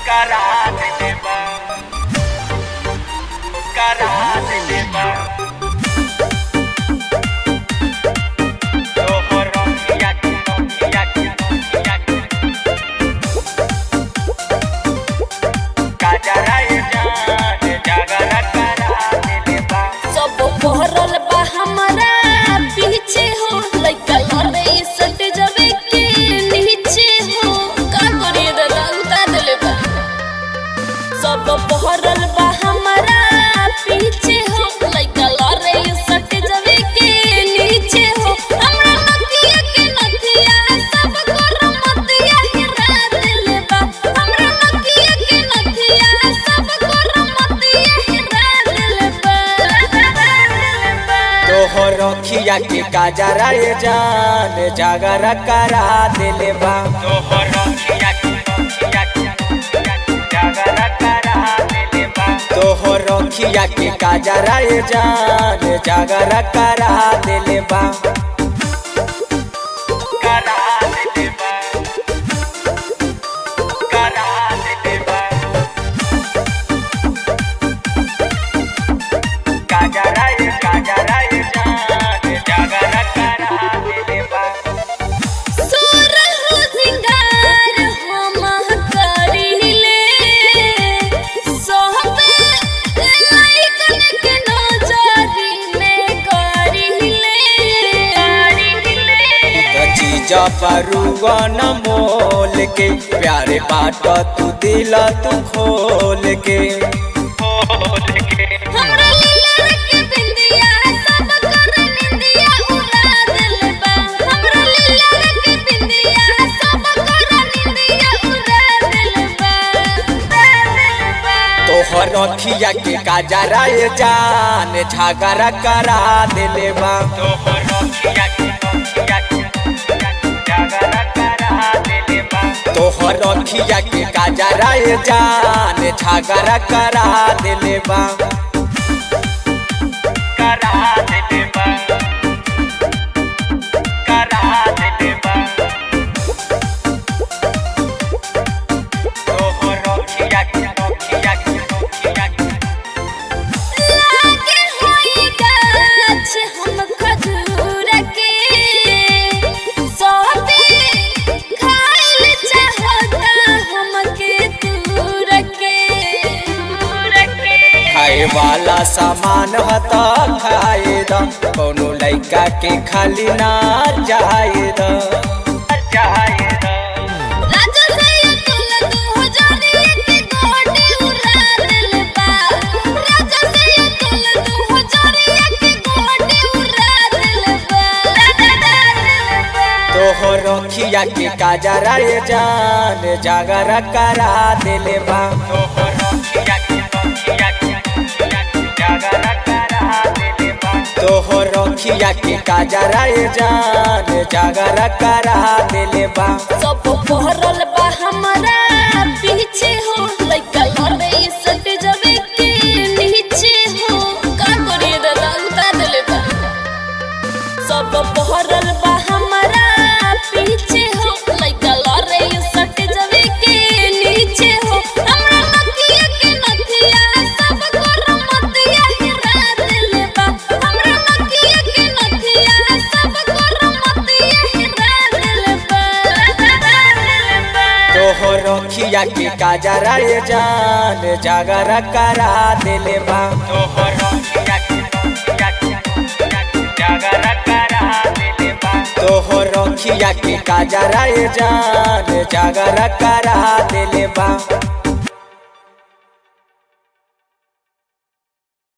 रखिया के काजरा ये जान जागरा करा दिले बा तोहर रखिया के काजरा ये जान जागरा करा दिले बा जपरुगन मोल के प्यारे बाट तू दिल तू खोल के हमरा लीला के बिंदिया सब कर निंदिया उड़ा दिल बा हमरा लीला के बिंदिया सब कर निंदिया उड़ा दिल बा तोहर रखिया के काजरा ये जान झगड़ा करा दिले बा तोहर रखिया के काजरा ये जान झगड़ा करा दिले बा वाला सामान हता खाए द कोनो लइका के खाली ना जाए द राजा से तुल 2000 के गोटे उड़ा दिल बा राजा से तुल 2000 के गोटे उड़ा दिल बा तोहर रखिया के काजरा ये जान जागरा करा दिले बा तोहर रखिया के काजरा ये जान जागरा करा दिले बा सब पहरल बा हमरा पीछे हो लइका लड़े सट जबे के नीचे हो का करिए दादा उतार दिले बा सब पहरल बा हमरा पीछे हो लइका लड़े सट जबे के नीचे हो हमरा नकिया के नथिया सब कर मतिया हिरा दिले बा हमरा नकिया के नथिया सब कर मतिया हिरा दिले बा तोहर रखिया के काजरा ये जान जागरा करा दिले बा तोहर रखिया के काजरा ये जान जागरा करा दिले बा।